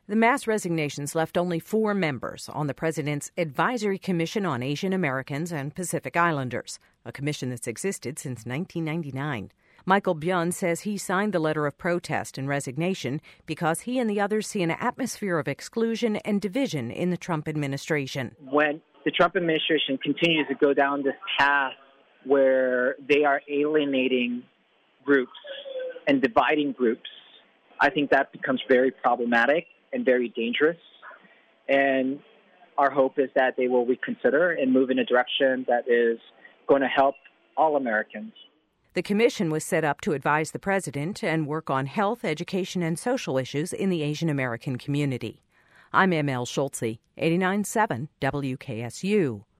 The mass resignations left only 4 members on the president's Advisory Commission on Asian Americans and Pacific Islanders, a commission that's existed since 1999. Michael Byun says he signed the letter of protest and resignation because he and the others see an atmosphere of exclusion and division in the Trump administration. When the Trump administration continues to go down this path where they are alienating groups and dividing groups, I think that becomes very problematic and very dangerous. And our hope is that they will reconsider and move in a direction that is going to help all Americans. The commission was set up to advise the president and work on health, education, and social issues in the Asian American community. I'm ML Schultze, 89.7 WKSU.